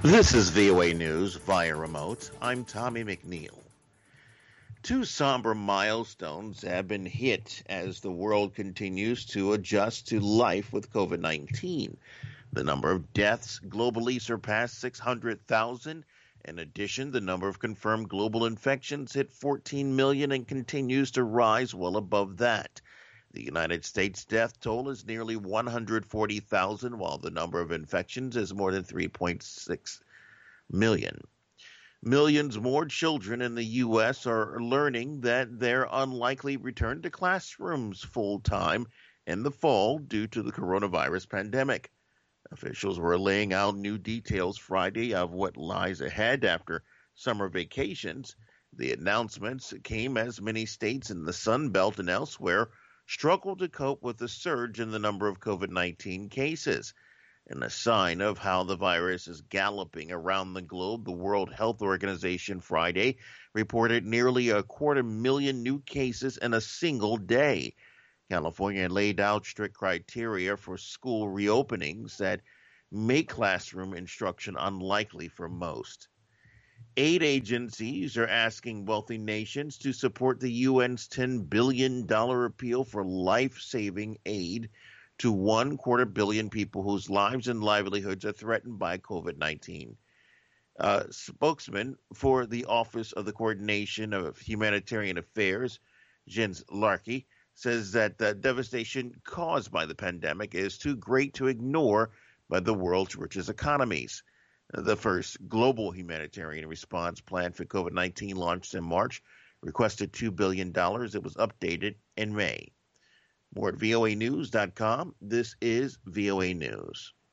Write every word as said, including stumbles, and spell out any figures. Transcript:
This is V O A News via remote. I'm Tommy McNeil. Two somber milestones have been hit as the world continues to adjust to life with COVID nineteen. The number of deaths globally surpassed six hundred thousand. In addition, the number of confirmed global infections hit fourteen million and continues to rise well above that. The United States death toll is nearly one hundred forty thousand, while the number of infections is more than three point six million. Millions more children in the U S are learning that they're unlikely return to classrooms full time in the fall due to the coronavirus pandemic. Officials were laying out new details Friday of what lies ahead after summer vacations. The announcements came as many states in the Sun Belt and elsewhere struggled to cope with the surge in the number of COVID nineteen cases. In a sign of how the virus is galloping around the globe, the World Health Organization Friday reported nearly a quarter million new cases in a single day. California laid out strict criteria for school reopenings that make classroom instruction unlikely for most. Aid agencies are asking wealthy nations to support the U N's ten billion dollars appeal for life-saving aid to one quarter billion people whose lives and livelihoods are threatened by COVID nineteen. Uh, spokesman for the Office of the Coordination of Humanitarian Affairs, Jens Larky, says that the devastation caused by the pandemic is too great to ignore by the world's richest economies. The first global humanitarian response plan for COVID nineteen launched in March requested two billion dollars. It was updated in May. More at V O A news dot com. This is V O A News.